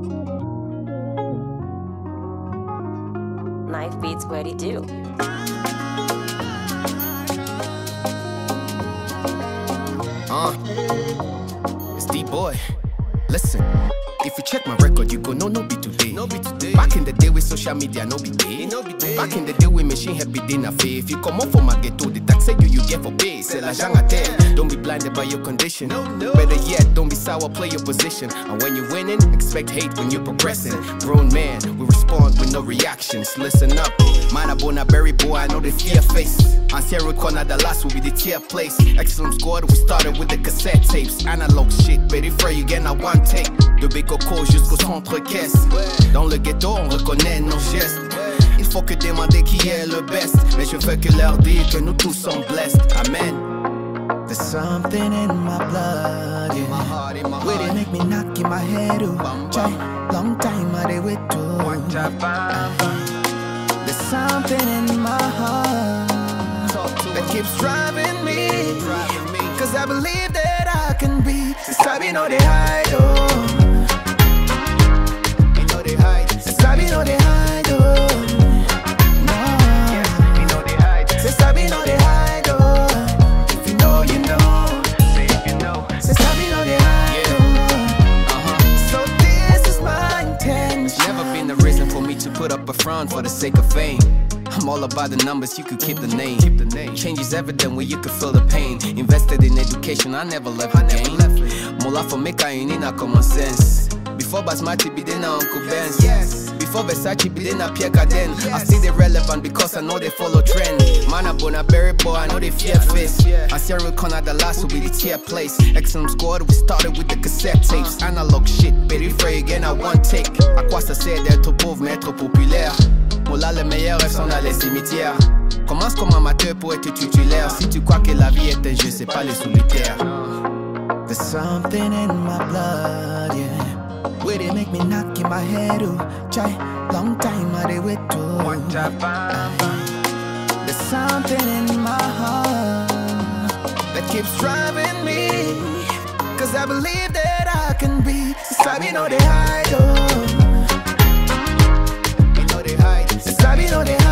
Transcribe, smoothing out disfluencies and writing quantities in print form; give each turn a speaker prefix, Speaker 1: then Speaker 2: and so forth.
Speaker 1: Knife beats what he do.
Speaker 2: It's D-Boy. Listen, if you check my record, you go, no be today. Back in the day with social media, no be day. Back in the day with machine happy day na fait. If you come up from my ghetto, the tax you get for pay. C'est l'argent à terre. Don't be blinded by your condition. Better yet, don't be sour, play your position. And when you're winning, expect hate when you're progressing. Grown man, we respond with no reactions. Listen up, man, I born a berry boy, I know the fear face. Ancien record, the last will be the tier place. Excellent squad, we started with the cassette tapes. Analog shit, périphrère, you get a one take. De Bécoco jusqu'au centre-caisse. Dans le ghetto, on reconnaît nos gestes. Il faut que demander qui est le best. Mais je veux que leur dire que nous tous sommes blessed. Amen.
Speaker 3: There's something in my blood, yeah.
Speaker 2: In my heart, in my
Speaker 3: Where they
Speaker 2: heart.
Speaker 3: make me knock in my head, oh. Try, long time I they wait to. There's something in my heart that keeps driving me. Cause I believe that I can be. Since I be know they hide, oh.
Speaker 2: You know they hide.
Speaker 3: Since I be know they hide, oh. No.
Speaker 2: Yes, you know they hide.
Speaker 3: Since I be know they hide, oh. If you know, you know.
Speaker 2: Say if you know.
Speaker 3: Since I be know they hide, oh. So this is my intention.
Speaker 2: Never been the reason for me to put up a front for the sake of fame. I'm all about the numbers, you could keep the name. Change is evident where you could feel the pain. Invested in education, I never left the game. Mola for make I in common sense. Before Basmati be then Uncle Benz. Yes. Before Versace be then Pierre Cardin. I stay they relevant because I know they follow trend. Man, I born a berry boy, I know they fear face. Ancien record, the last will be the tier place. Excellent squad, we started with the cassette tapes. Analog shit, périphrère again, I one take. À quoi ça sert d'être pauvre mais être populaire? Mola, les meilleurs rêves sont dans les cimetières. Commence comme amateur pour être titulaire. Si tu crois que la vie est un jeu, c'est pas les solitaires.
Speaker 3: There's something in my blood, yeah. Where they make me knock in my head, oh. Try, long time I they wait to. There's something in my heart that keeps driving me. Cause I believe that I can be. Since I be know they hide, oh.
Speaker 2: You know they hide.
Speaker 3: Since I be know they hide.